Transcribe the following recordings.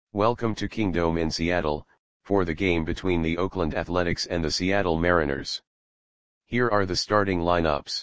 Welcome to Kingdome in Seattle, for the game between the Oakland Athletics and the Seattle Mariners. Here are the starting lineups.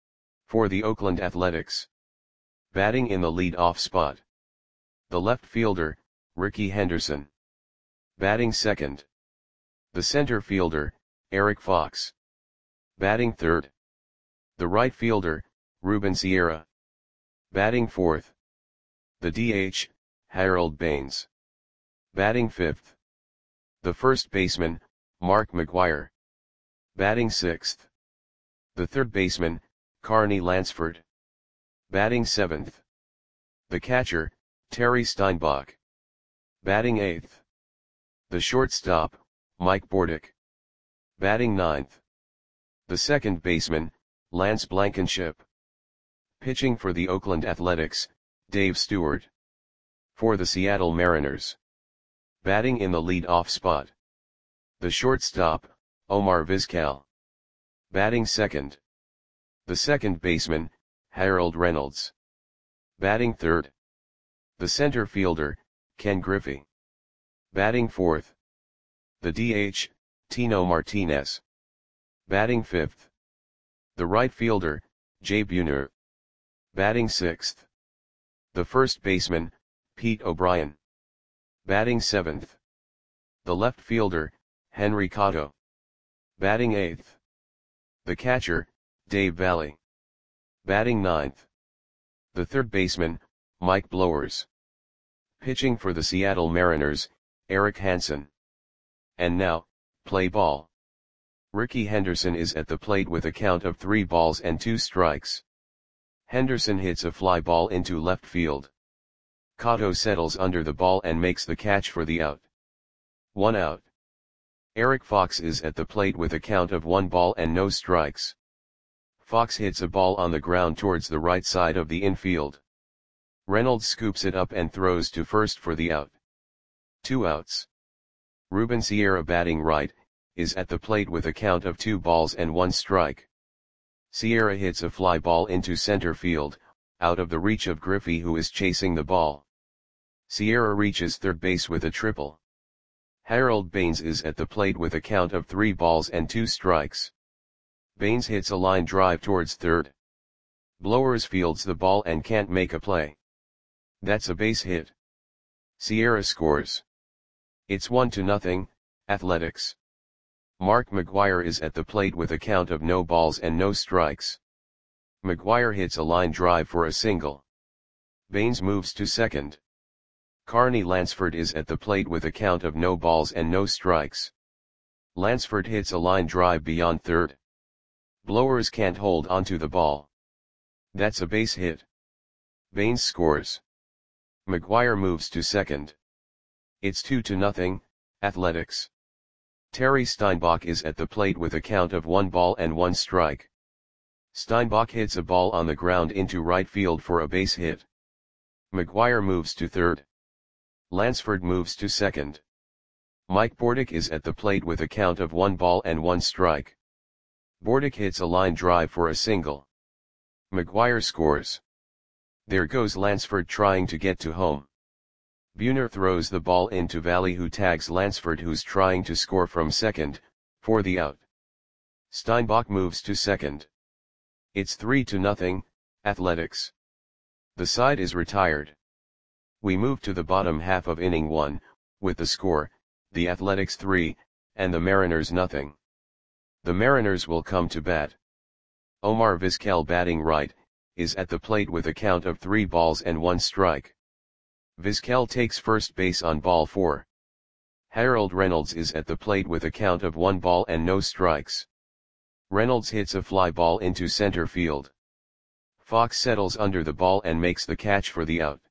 For the Oakland Athletics. Batting in the lead-off spot. The left fielder, Rickey Henderson. Batting second. The center fielder, Eric Fox. Batting third. The right fielder, Ruben Sierra. Batting fourth. The DH, Harold Baines. Batting fifth. The first baseman, Mark McGwire. Batting sixth. The third baseman, Carney Lansford. Batting seventh. The catcher, Terry Steinbach. Batting eighth. The shortstop, Mike Bordick. Batting ninth. The second baseman, Lance Blankenship. Pitching for the Oakland Athletics, Dave Stewart. For the Seattle Mariners. Batting in the lead-off spot. The shortstop, Omar Vizquel. Batting second. The second baseman, Harold Reynolds. Batting third. The center fielder, Ken Griffey. Batting fourth. The DH, Tino Martinez. Batting fifth. The right fielder, Jay Buhner. Batting sixth. The first baseman, Pete O'Brien. Batting seventh. The left fielder, Henry Cotto. Batting eighth. The catcher, Dave Valley. Batting ninth. The third baseman, Mike Blowers. Pitching for the Seattle Mariners, Eric Hansen. And now, play ball. Rickey Henderson is at the plate with a count of 3 balls and 2 strikes. Henderson hits a fly ball into left field. Cotto settles under the ball and makes the catch for the out. 1 out. Eric Fox is at the plate with a count of 1 ball and no strikes. Fox hits a ball on the ground towards the right side of the infield. Reynolds scoops it up and throws to first for the out. 2 outs. Ruben Sierra, batting right, is at the plate with a count of 2 balls and 1 strike. Sierra hits a fly ball into center field, out of the reach of Griffey, who is chasing the ball. Sierra reaches third base with a triple. Harold Baines is at the plate with a count of 3 balls and 2 strikes. Baines hits a line drive towards third. Blowers fields the ball and can't make a play. That's a base hit. Sierra scores. It's 1-0, Athletics. Mark McGwire is at the plate with a count of no balls and no strikes. McGwire hits a line drive for a single. Baines moves to second. Carney Lansford is at the plate with a count of no balls and no strikes. Lansford hits a line drive beyond third. Blowers can't hold onto the ball. That's a base hit. Baines scores. McGwire moves to second. It's 2-0, Athletics. Terry Steinbach is at the plate with a count of 1 ball and 1 strike. Steinbach hits a ball on the ground into right field for a base hit. McGwire moves to third. Lansford moves to second. Mike Bordick is at the plate with a count of 1 ball and 1 strike. Bordick hits a line drive for a single. McGwire scores. There goes Lansford trying to get to home. Buhner throws the ball into Valley, who tags Lansford, who's trying to score from second, for the out. Steinbach moves to second. It's 3-0, Athletics. The side is retired. We move to the bottom half of inning 1, with the score, the Athletics 3, and the Mariners 0. The Mariners will come to bat. Omar Vizquel, batting right, is at the plate with a count of 3 balls and 1 strike. Vizquel takes first base on ball 4. Harold Reynolds is at the plate with a count of 1 ball and no strikes. Reynolds hits a fly ball into center field. Fox settles under the ball and makes the catch for the out.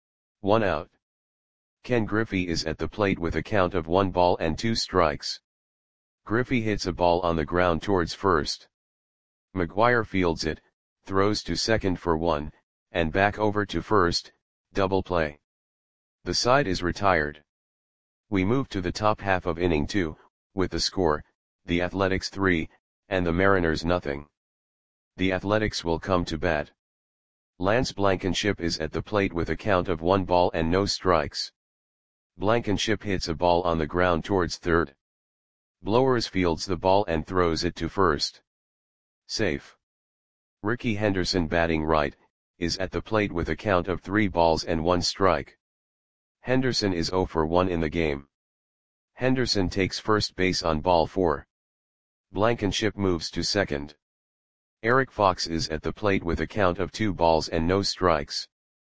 1 out. Ken Griffey is at the plate with a count of 1 ball and 2 strikes. Griffey hits a ball on the ground towards first. McGwire fields it, throws to second for 1, and back over to first, double play. The side is retired. We move to the top half of inning 2, with the score, the Athletics 3, and the Mariners 0. The Athletics will come to bat. Lance Blankenship is at the plate with a count of 1 ball and no strikes. Blankenship hits a ball on the ground towards third. Blowers fields the ball and throws it to first. Safe. Ricky Henderson batting right, is at the plate with a count of 3 balls and 1 strike. Henderson is 0 for 1 in the game. Henderson takes first base on ball 4. Blankenship moves to second. Eric Fox is at the plate with a count of 2 balls and no strikes.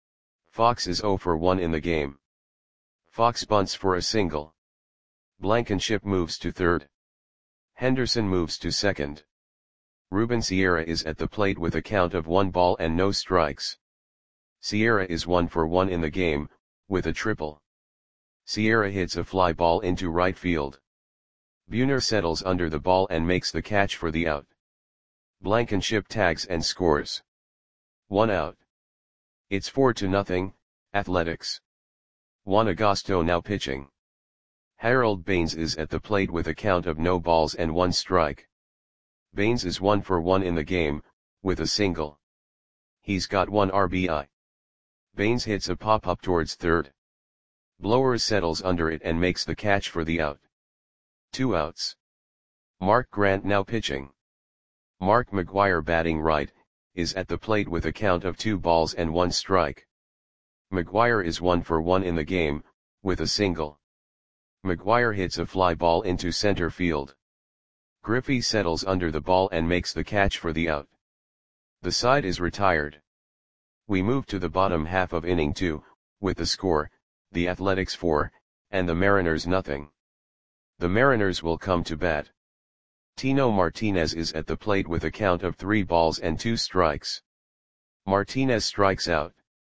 Fox is 0 for 1 in the game. Fox bunts for a single. Blankenship moves to third. Henderson moves to second. Ruben Sierra is at the plate with a count of 1 ball and no strikes. Sierra is 1 for 1 in the game, with a triple. Sierra hits a fly ball into right field. Buhner settles under the ball and makes the catch for the out. Blankenship tags and scores. 1 out. It's 4-0, Athletics. Juan Agosto now pitching. Harold Baines is at the plate with a count of no balls and 1 strike. Baines is 1 for 1 in the game, with a single. He's got 1 RBI. Baines hits a pop-up towards third. Blowers settles under it and makes the catch for the out. 2 outs. Mark Grant now pitching. Mark McGwire batting right, is at the plate with a count of 2 balls and 1 strike. McGwire is 1 for 1 in the game, with a single. McGwire hits a fly ball into center field. Griffey settles under the ball and makes the catch for the out. The side is retired. We move to the bottom half of inning 2, with the score, the Athletics 4, and the Mariners 0. The Mariners will come to bat. Tino Martinez is at the plate with a count of 3 balls and 2 strikes. Martinez strikes out.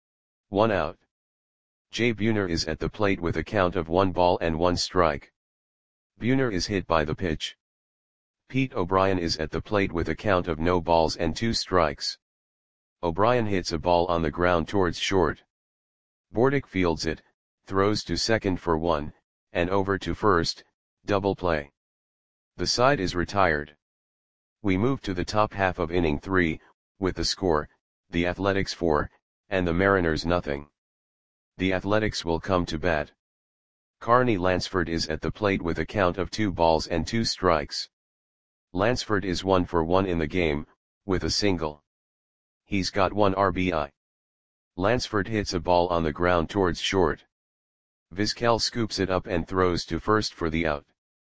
1 out. Jay Buhner is at the plate with a count of 1 ball and 1 strike. Buhner is hit by the pitch. Pete O'Brien is at the plate with a count of no balls and 2 strikes. O'Brien hits a ball on the ground towards short. Bordick fields it, throws to second for 1, and over to first, double play. The side is retired. We move to the top half of inning 3, with the score, the Athletics 4, and the Mariners 0. The Athletics will come to bat. Carney Lansford is at the plate with a count of 2 balls and 2 strikes. Lansford is 1 for 1 in the game, with a single. He's got 1 RBI. Lansford hits a ball on the ground towards short. Vizquel scoops it up and throws to first for the out.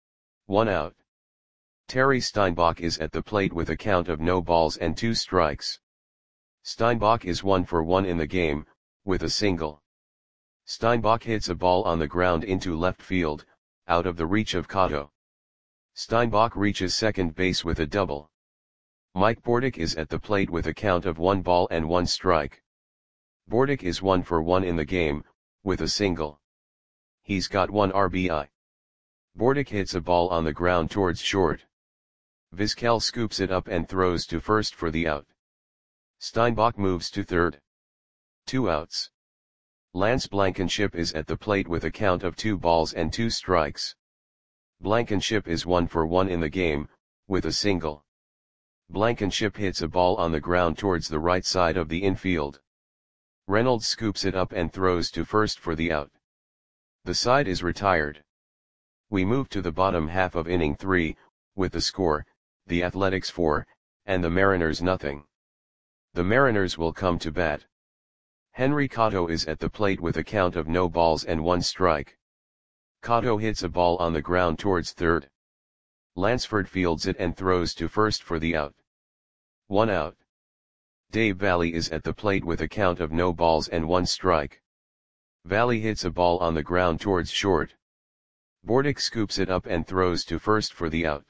1 out. Terry Steinbach is at the plate with a count of no balls and 2 strikes. Steinbach is 1 for 1 in the game, with a single. Steinbach hits a ball on the ground into left field, out of the reach of Cotto. Steinbach reaches second base with a double. Mike Bordick is at the plate with a count of 1 ball and 1 strike. Bordick is 1 for 1 in the game, with a single. He's got 1 RBI. Bordick hits a ball on the ground towards short. Vizquel scoops it up and throws to first for the out. Steinbach moves to third. 2 outs. Lance Blankenship is at the plate with a count of 2 balls and 2 strikes. Blankenship is 1 for 1 in the game, with a single. Blankenship hits a ball on the ground towards the right side of the infield. Reynolds scoops it up and throws to first for the out. The side is retired. We move to the bottom half of inning 3, with the score, the Athletics 4, and the Mariners 0. The Mariners will come to bat. Henry Cotto is at the plate with a count of no balls and 1 strike. Cotto hits a ball on the ground towards third. Lansford fields it and throws to first for the out. 1 out. Dave Valley is at the plate with a count of no balls and 1 strike. Valley hits a ball on the ground towards short. Bordick scoops it up and throws to first for the out.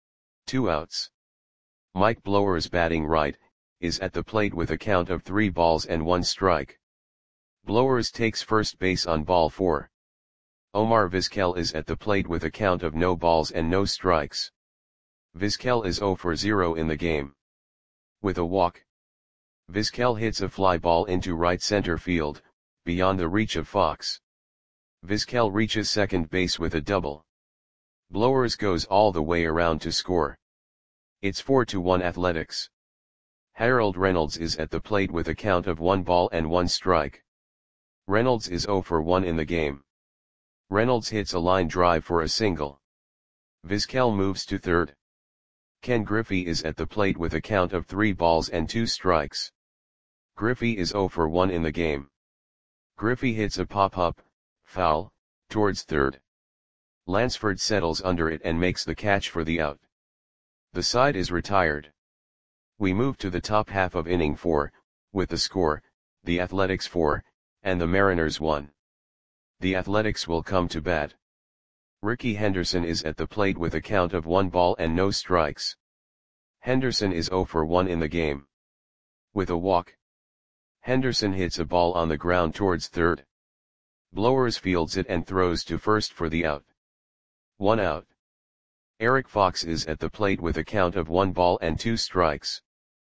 2 outs. Mike Blowers batting right, is at the plate with a count of 3 balls and 1 strike. Blowers takes first base on ball 4. Omar Vizquel is at the plate with a count of no balls and no strikes. Vizquel is 0 for 0 in the game. With a walk. Vizquel hits a fly ball into right center field, beyond the reach of Fox. Vizquel reaches second base with a double. Blowers goes all the way around to score. It's 4-1 Athletics. Harold Reynolds is at the plate with a count of 1 ball and 1 strike. Reynolds is 0 for 1 in the game. Reynolds hits a line drive for a single. Vizquel moves to third. Ken Griffey is at the plate with a count of 3 balls and 2 strikes. Griffey is 0 for 1 in the game. Griffey hits a pop-up, foul, towards third. Lansford settles under it and makes the catch for the out. The side is retired. We move to the top half of inning 4, with the score, the Athletics 4, and the Mariners 1. The Athletics will come to bat. Rickey Henderson is at the plate with a count of 1 ball and no strikes. Henderson is 0 for 1 in the game. With a walk, Henderson hits a ball on the ground towards third. Blowers fields it and throws to first for the out. 1 out. Eric Fox is at the plate with a count of 1 ball and 2 strikes.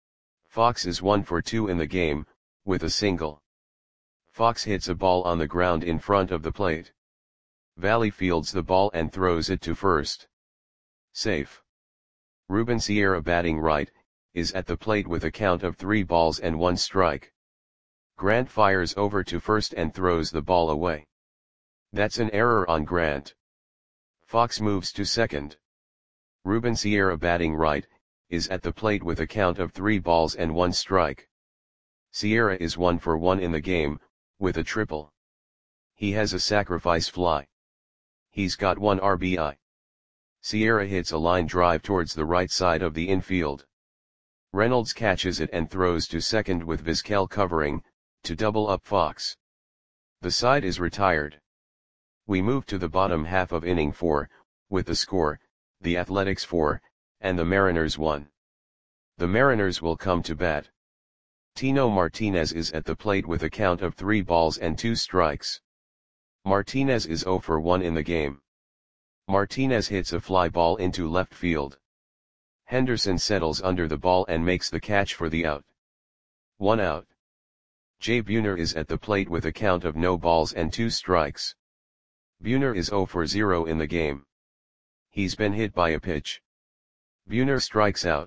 Fox is 1 for 2 in the game, with a single. Fox hits a ball on the ground in front of the plate. Valley fields the ball and throws it to first. Safe. Ruben Sierra, batting right, is at the plate with a count of 3 balls and 1 strike. Grant fires over to first and throws the ball away. That's an error on Grant. Fox moves to second. Ruben Sierra, batting right, is at the plate with a count of 3 balls and 1 strike. Sierra is 1 for 1 in the game, with a triple. He has a sacrifice fly. He's got 1 RBI. Sierra hits a line drive towards the right side of the infield. Reynolds catches it and throws to second with Vizquel covering, to double up Fox. The side is retired. We move to the bottom half of inning 4, with the score, the Athletics 4, and the Mariners 1. The Mariners will come to bat. Tino Martinez is at the plate with a count of 3 balls and 2 strikes. Martinez is 0 for 1 in the game. Martinez hits a fly ball into left field. Henderson settles under the ball and makes the catch for the out. 1 out. Jay Buhner is at the plate with a count of no balls and 2 strikes. Buhner is 0 for 0 in the game. He's been hit by a pitch. Buhner strikes out.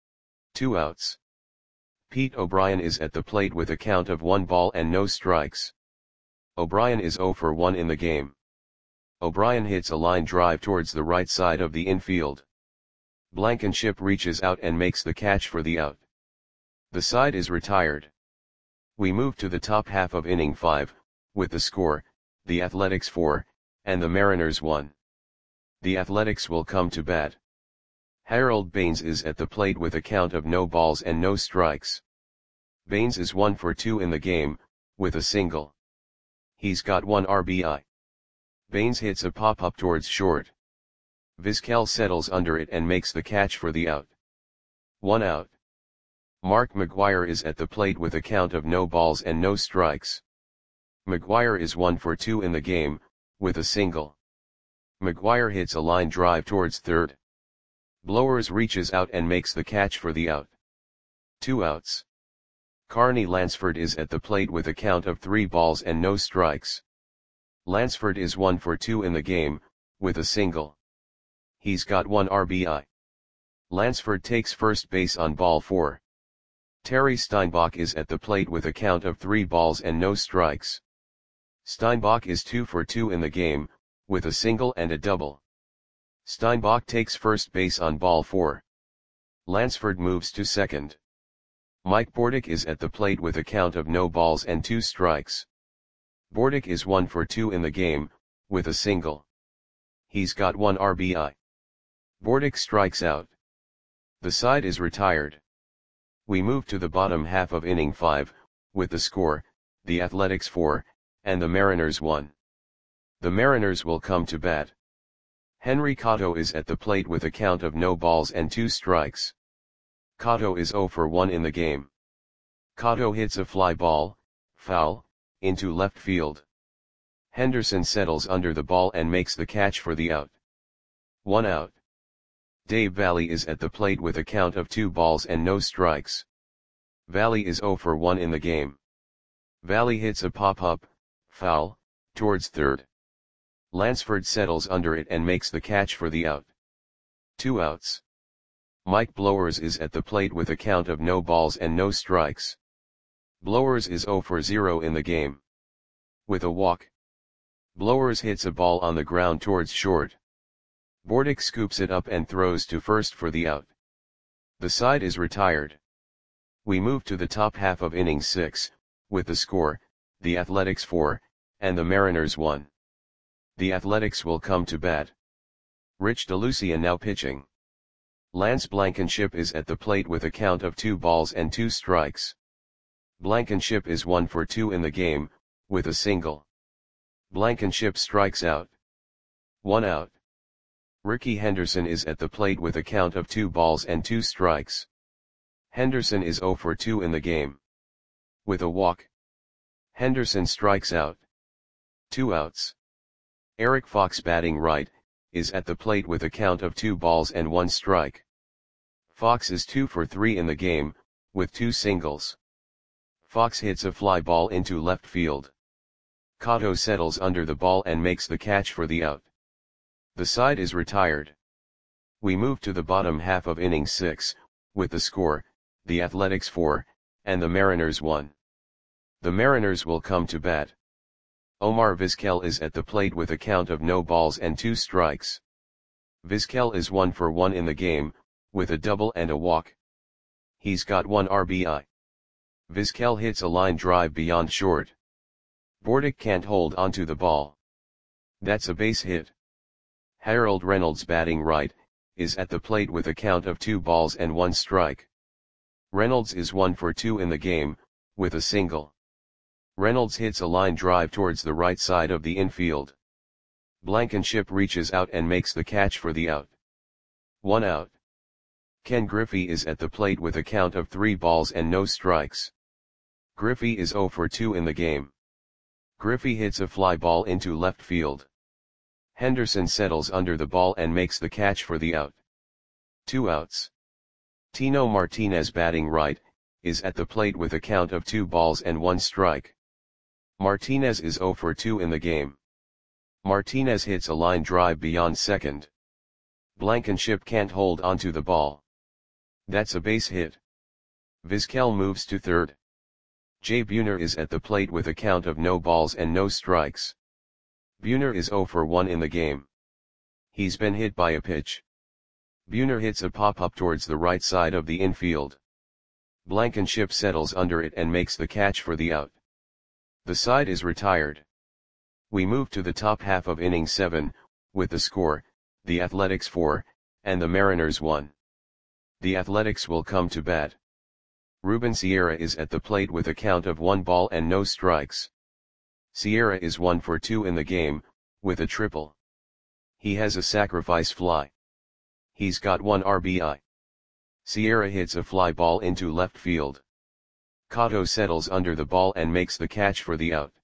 2 outs. Pete O'Brien is at the plate with a count of 1 ball and no strikes. O'Brien is 0 for 1 in the game. O'Brien hits a line drive towards the right side of the infield. Blankenship reaches out and makes the catch for the out. The side is retired. We move to the top half of inning 5, with the score, the Athletics 4, and the Mariners 1. The Athletics will come to bat. Harold Baines is at the plate with a count of no balls and no strikes. Baines is 1 for 2 in the game, with a single. He's got 1 RBI. Baines hits a pop-up towards short. Vizquel settles under it and makes the catch for the out. 1 out. Mark McGwire is at the plate with a count of no balls and no strikes. McGwire is 1 for 2 in the game, with a single. McGwire hits a line drive towards third. Blowers reaches out and makes the catch for the out. 2 outs. Carney Lansford is at the plate with a count of 3 balls and no strikes. Lansford is 1 for 2 in the game, with a single. He's got 1 RBI. Lansford takes first base on ball 4. Terry Steinbach is at the plate with a count of 3 balls and no strikes. Steinbach is 2 for 2 in the game, with a single and a double. Steinbach takes first base on ball 4. Lansford moves to second. Mike Bordick is at the plate with a count of no balls and 2 strikes. Bordick is 1 for 2 in the game, with a single. He's got 1 RBI. Bordick strikes out. The side is retired. We move to the bottom half of inning 5, with the score, the Athletics 4, and the Mariners 1. The Mariners will come to bat. Henry Cotto is at the plate with a count of no balls and 2 strikes. Cotto is 0 for 1 in the game. Cotto hits a fly ball, foul, into left field. Henderson settles under the ball and makes the catch for the out. 1 out. Dave Valley is at the plate with a count of 2 balls and no strikes. Valley is 0 for 1 in the game. Valley hits a pop-up, foul, towards third. Lansford settles under it and makes the catch for the out. 2 outs. Mike Blowers is at the plate with a count of no balls and no strikes. Blowers is 0 for 0 in the game. With a walk, Blowers hits a ball on the ground towards short. Bordick scoops it up and throws to first for the out. The side is retired. We move to the top half of inning 6, with the score, the Athletics 4, and the Mariners 1. The Athletics will come to bat. Rich DeLucia now pitching. Lance Blankenship is at the plate with a count of 2 balls and 2 strikes. Blankenship is 1 for 2 in the game, with a single. Blankenship strikes out. 1 out. Rickey Henderson is at the plate with a count of 2 balls and 2 strikes. Henderson is 0 for 2 in the game. With a walk. Henderson strikes out. 2 outs. Eric Fox batting right, is at the plate with a count of 2 balls and 1 strike. Fox is 2 for 3 in the game, with 2 singles. Fox hits a fly ball into left field. Cotto settles under the ball and makes the catch for the out. The side is retired. We move to the bottom half of inning 6, with the score, the Athletics 4, and the Mariners 1. The Mariners will come to bat. Omar Vizquel is at the plate with a count of no balls and 2 strikes. Vizquel is 1 for 1 in the game, with a double and a walk. He's got 1 RBI. Vizquel hits a line drive beyond short. Bordick can't hold onto the ball. That's a base hit. Harold Reynolds batting right, is at the plate with a count of 2 balls and 1 strike. Reynolds is 1 for 2 in the game, with a single. Reynolds hits a line drive towards the right side of the infield. Blankenship reaches out and makes the catch for the out. 1 out. Ken Griffey is at the plate with a count of 3 balls and no strikes. Griffey is 0 for 2 in the game. Griffey hits a fly ball into left field. Henderson settles under the ball and makes the catch for the out. 2 outs. Tino Martinez batting right, is at the plate with a count of 2 balls and 1 strike. Martinez is 0 for 2 in the game. Martinez hits a line drive beyond second. Blankenship can't hold onto the ball. That's a base hit. Vizquel moves to third. Jay Buhner is at the plate with a count of no balls and no strikes. Buhner is 0 for 1 in the game. He's been hit by a pitch. Buhner hits a pop-up towards the right side of the infield. Blankenship settles under it and makes the catch for the out. The side is retired. We move to the top half of inning 7, with the score, the Athletics 4, and the Mariners 1. The Athletics will come to bat. Ruben Sierra is at the plate with a count of 1 ball and no strikes. Sierra is 1 for 2 in the game, with a triple. He has a sacrifice fly. He's got 1 RBI. Sierra hits a fly ball into left field. Cotto settles under the ball and makes the catch for the out.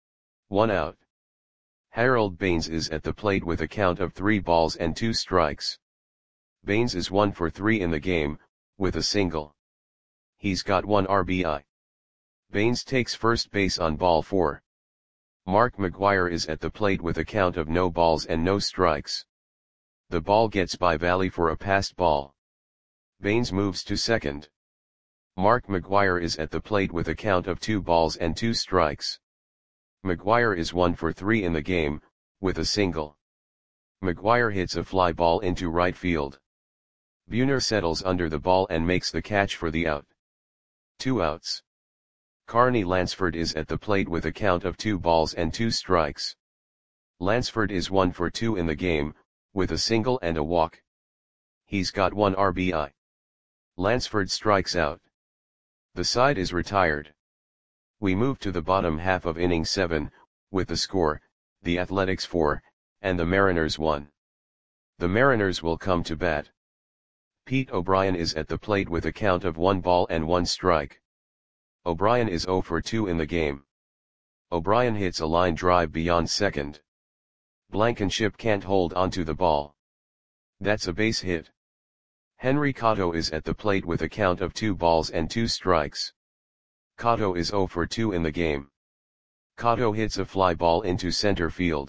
1 out. Harold Baines is at the plate with a count of 3 balls and 2 strikes. Baines is 1 for 3 in the game, with a single. He's got 1 RBI. Baines takes first base on ball 4. Mark McGwire is at the plate with a count of no balls and no strikes. The ball gets by Valley for a passed ball. Baines moves to second. Mark McGwire is at the plate with a count of 2 balls and 2 strikes. McGwire is 1 for 3 in the game, with a single. McGwire hits a fly ball into right field. Buhner settles under the ball and makes the catch for the out. 2 outs. Carney Lansford is at the plate with a count of 2 balls and 2 strikes. Lansford is 1 for 2 in the game, with a single and a walk. He's got 1 RBI. Lansford strikes out. The side is retired. We move to the bottom half of inning 7, with the score, the Athletics 4, and the Mariners 1. The Mariners will come to bat. Pete O'Brien is at the plate with a count of 1 ball and 1 strike. O'Brien is 0 for 2 in the game. O'Brien hits a line drive beyond second. Blankenship can't hold onto the ball. That's a base hit. Henry Cotto is at the plate with a count of 2 balls and 2 strikes. Cotto is 0 for 2 in the game. Cotto hits a fly ball into center field.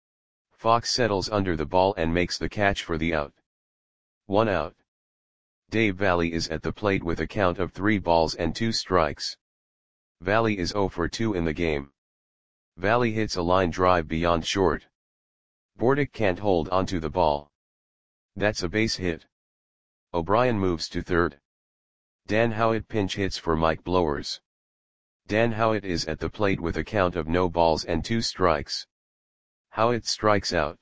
Fox settles under the ball and makes the catch for the out. 1 out. Dave Valley is at the plate with a count of 3 balls and 2 strikes. Valley is 0 for 2 in the game. Valley hits a line drive beyond short. Bordick can't hold onto the ball. That's a base hit. O'Brien moves to third. Dan Howitt pinch hits for Mike Blowers. Dan Howitt is at the plate with a count of no balls and 2 strikes. Howitt strikes out.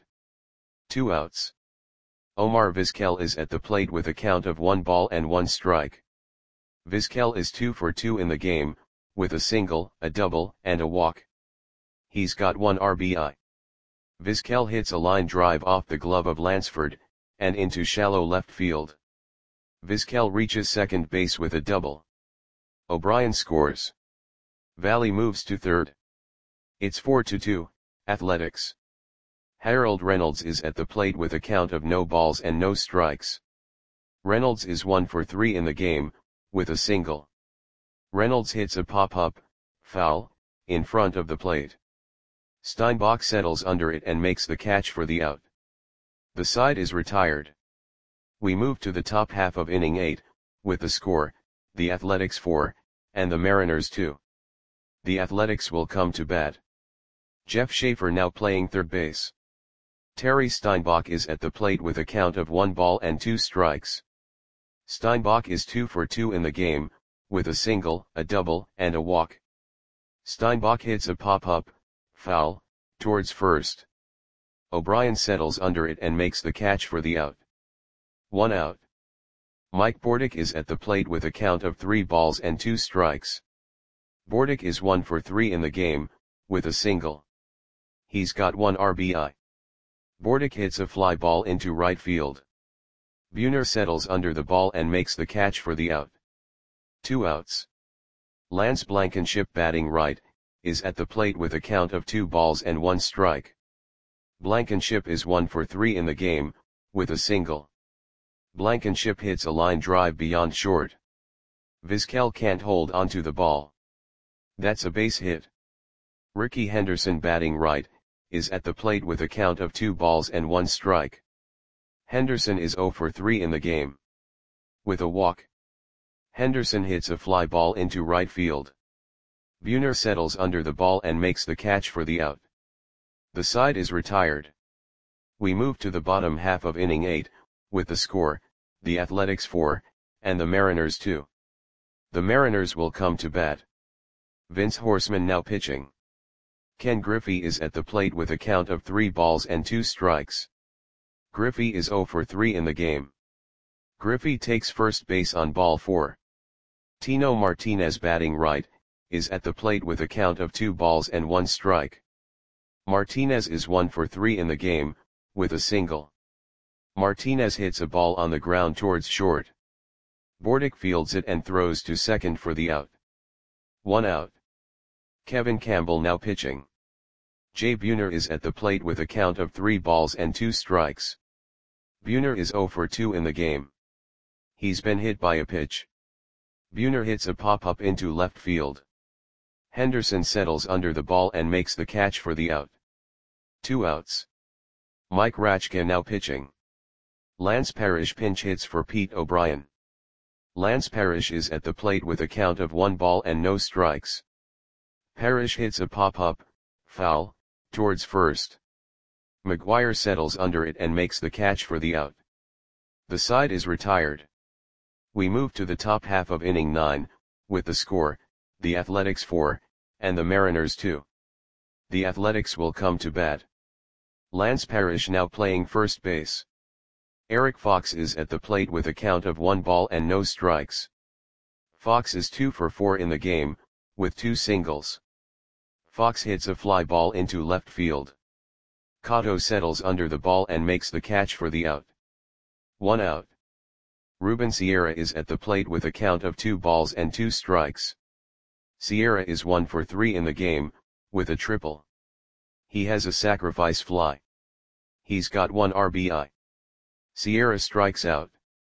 2 outs. Omar Vizquel is at the plate with a count of 1 ball and 1 strike. Vizquel is 2 for 2 in the game, with a single, a double, and a walk. He's got 1 RBI. Vizquel hits a line drive off the glove of Lansford, and into shallow left field. Vizquel reaches second base with a double. O'Brien scores. Valley moves to third. It's 4-2, Athletics. Harold Reynolds is at the plate with a count of no balls and no strikes. Reynolds is 1 for 3 in the game, with a single. Reynolds hits a pop-up, foul, in front of the plate. Steinbach settles under it and makes the catch for the out. The side is retired. We move to the top half of inning 8, with the score, the Athletics 4, and the Mariners 2. The Athletics will come to bat. Jeff Schaefer now playing third base. Terry Steinbach is at the plate with a count of 1 ball and 2 strikes. Steinbach is 2 for 2 in the game, with a single, a double, and a walk. Steinbach hits a pop-up, foul, towards first. O'Brien settles under it and makes the catch for the out. 1 out. Mike Bordick is at the plate with a count of 3 balls and 2 strikes. Bordick is 1 for 3 in the game, with a single. He's got 1 RBI. Bordick hits a fly ball into right field. Buhner settles under the ball and makes the catch for the out. 2 outs. Lance Blankenship batting right, is at the plate with a count of 2 balls and 1 strike. Blankenship is 1 for 3 in the game, with a single. Blankenship hits a line drive beyond short. Vizquel can't hold onto the ball. That's a base hit. Ricky Henderson batting right, is at the plate with a count of 2 balls and 1 strike. Henderson is 0 for 3 in the game. With a walk. Henderson hits a fly ball into right field. Buhner settles under the ball and makes the catch for the out. The side is retired. We move to the bottom half of inning 8, with the score, the Athletics 4, and the Mariners 2. The Mariners will come to bat. Vince Horseman now pitching. Ken Griffey is at the plate with a count of 3 balls and 2 strikes. Griffey is 0 for 3 in the game. Griffey takes first base on ball 4. Tino Martinez batting right, is at the plate with a count of 2 balls and 1 strike. Martinez is 1 for 3 in the game, with a single. Martinez hits a ball on the ground towards short. Bordick fields it and throws to second for the out. 1 out. Kevin Campbell now pitching. Jay Buhner is at the plate with a count of 3 balls and 2 strikes. Buhner is 0 for 2 in the game. He's been hit by a pitch. Buhner hits a pop-up into left field. Henderson settles under the ball and makes the catch for the out. 2 outs. Mike Rachka now pitching. Lance Parrish pinch hits for Pete O'Brien. Lance Parrish is at the plate with a count of 1 ball and no strikes. Parrish hits a pop-up, foul, towards first. McGuire settles under it and makes the catch for the out. The side is retired. We move to the top half of inning 9, with the score, the Athletics 4, and the Mariners 2. The Athletics will come to bat. Lance Parrish now playing first base. Eric Fox is at the plate with a count of 1 ball and no strikes. Fox is 2 for 4 in the game, with 2 singles. Fox hits a fly ball into left field. Cotto settles under the ball and makes the catch for the out. 1 out. Ruben Sierra is at the plate with a count of 2 balls and 2 strikes. Sierra is 1 for 3 in the game, with a triple. He has a sacrifice fly. He's got 1 RBI. Sierra strikes out.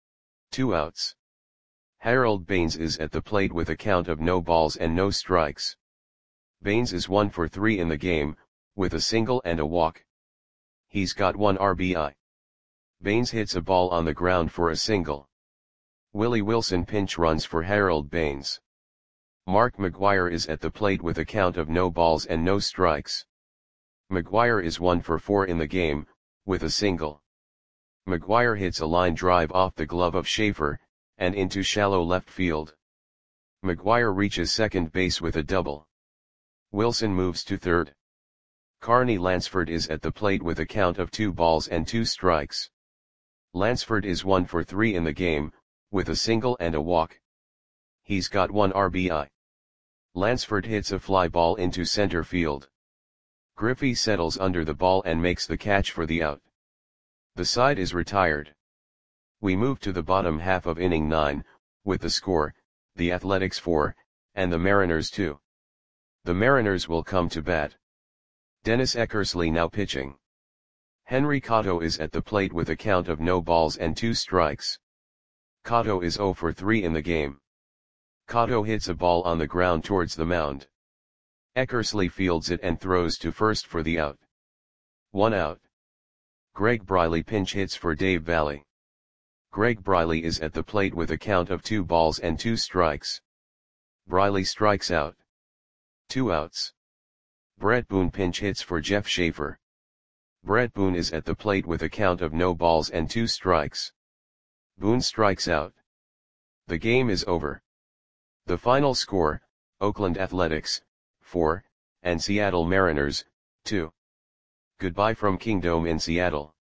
2 outs. Harold Baines is at the plate with a count of no balls and no strikes. Baines is 1 for 3 in the game, with a single and a walk. He's got 1 RBI. Baines hits a ball on the ground for a single. Willie Wilson pinch runs for Harold Baines. Mark McGwire is at the plate with a count of no balls and no strikes. McGwire is 1 for 4 in the game, with a single. McGwire hits a line drive off the glove of Schaefer, and into shallow left field. McGwire reaches second base with a double. Wilson moves to third. Carney Lansford is at the plate with a count of 2 balls and 2 strikes. Lansford is 1 for 3 in the game, with a single and a walk. He's got 1 RBI. Lansford hits a fly ball into center field. Griffey settles under the ball and makes the catch for the out. The side is retired. We move to the bottom half of inning 9, with the score, the Athletics 4, and the Mariners 2. The Mariners will come to bat. Dennis Eckersley now pitching. Henry Cotto is at the plate with a count of no balls and 2 strikes. Cotto is 0 for 3 in the game. Cotto hits a ball on the ground towards the mound. Eckersley fields it and throws to first for the out. 1 out. Greg Briley pinch hits for Dave Valle. Greg Briley is at the plate with a count of 2 balls and 2 strikes. Briley strikes out. 2 outs. Brett Boone pinch hits for Jeff Schaefer. Brett Boone is at the plate with a count of no balls and 2 strikes. Boone strikes out. The game is over. The final score, Oakland Athletics, 4, and Seattle Mariners, 2. Goodbye from Kingdome in Seattle.